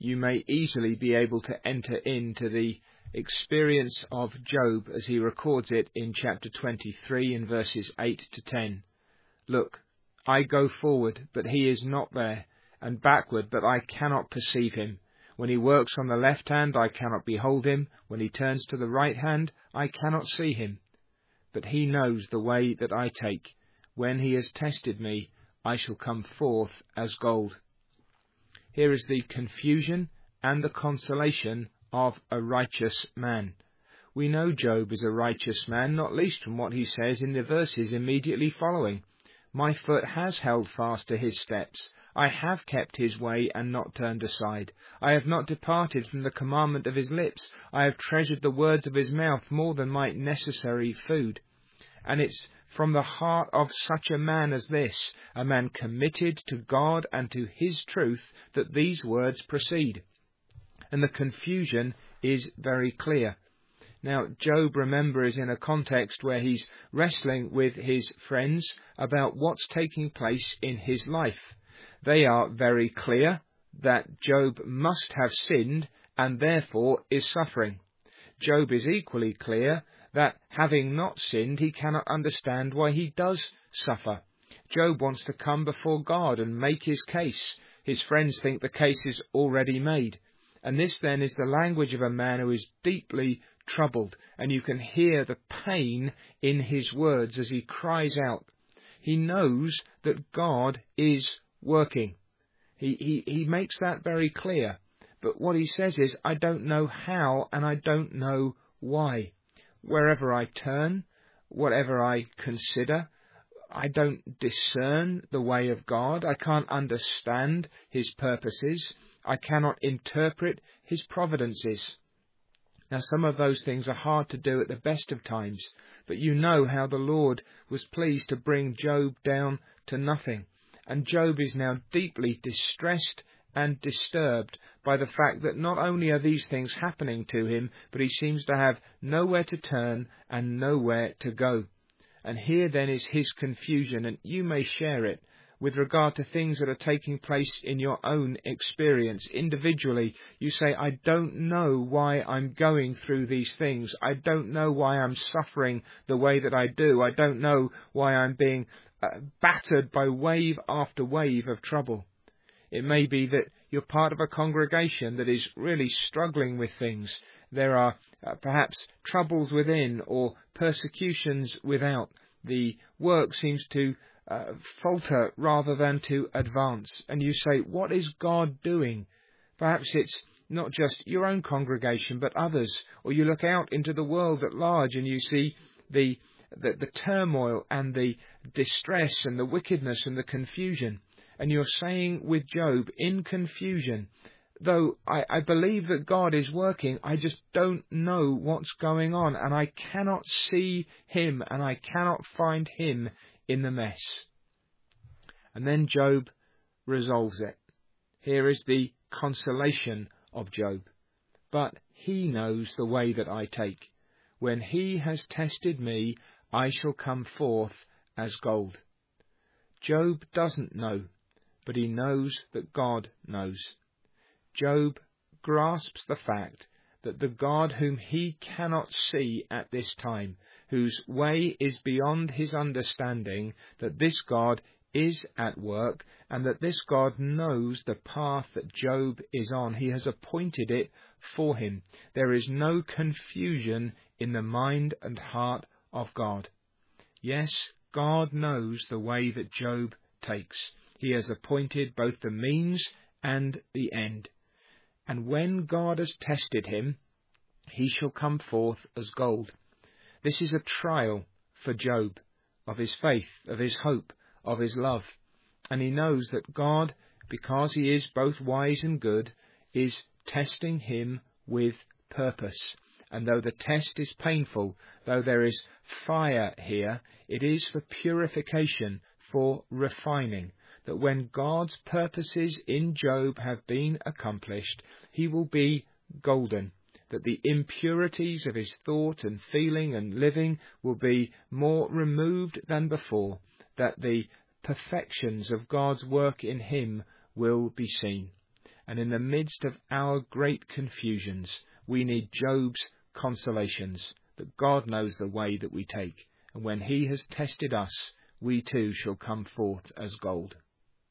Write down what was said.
you may easily be able to enter into the experience of Job as he records it in chapter 23 in verses 8 to 10. Look, I go forward, but he is not there, and backward, but I cannot perceive him. When he works on the left hand, I cannot behold him. When he turns to the right hand, I cannot see him. But he knows the way that I take. When he has tested me, I shall come forth as gold. Here is the confusion and the consolation of a righteous man. We know Job is a righteous man, not least from what he says in the verses immediately following. My foot has held fast to his steps. I have kept his way and not turned aside. I have not departed from the commandment of his lips. I have treasured the words of his mouth more than my necessary food. And it's from the heart of such a man as this, a man committed to God and to his truth, that these words proceed. And the confusion is very clear. Now, Job, remember, is in a context where he's wrestling with his friends about what's taking place in his life. They are very clear that Job must have sinned and therefore is suffering. Job is equally clear that having not sinned, he cannot understand why he does suffer. Job wants to come before God and make his case. His friends think the case is already made. And this then is the language of a man who is deeply troubled, and you can hear the pain in his words as he cries out. He knows that God is working. He makes that very clear. But what he says is, I don't know how and I don't know why. Wherever I turn, whatever I consider, I don't discern the way of God. I can't understand his purposes. I cannot interpret his providences. Now, some of those things are hard to do at the best of times, but you know how the Lord was pleased to bring Job down to nothing. And Job is now deeply distressed and disturbed by the fact that not only are these things happening to him, but he seems to have nowhere to turn and nowhere to go. And here then is his confusion, and you may share it with regard to things that are taking place in your own experience. Individually, you say, I don't know why I'm going through these things. I don't know why I'm suffering the way that I do. I don't know why I'm being battered by wave after wave of trouble. It may be that you're part of a congregation that is really struggling with things. There are perhaps troubles within or persecutions without. The work seems to falter rather than to advance. And you say, what is God doing? Perhaps it's not just your own congregation, but others. Or you look out into the world at large and you see the turmoil and the distress and the wickedness and the confusion. And you're saying with Job, in confusion, though I believe that God is working, I just don't know what's going on, and I cannot see him, and I cannot find him in the mess. And then Job resolves it. Here is the consolation of Job. But he knows the way that I take. When he has tested me, I shall come forth as gold. Job doesn't know, but he knows that God knows. Job grasps the fact that the God whom he cannot see at this time, whose way is beyond his understanding, that this God is at work, and that this God knows the path that Job is on. He has appointed it for him. There is no confusion in the mind and heart of God. Yes, God knows the way that Job takes. He has appointed both the means and the end. And when God has tested him, he shall come forth as gold. This is a trial for Job, of his faith, of his hope, of his love. And he knows that God, because he is both wise and good, is testing him with purpose. And though the test is painful, though there is fire here, it is for purification, for refining. That when God's purposes in Job have been accomplished, he will be golden. That the impurities of his thought and feeling and living will be more removed than before. That the perfections of God's work in him will be seen. And in the midst of our great confusions, we need Job's consolations, that God knows the way that we take, and when he has tested us, we too shall come forth as gold.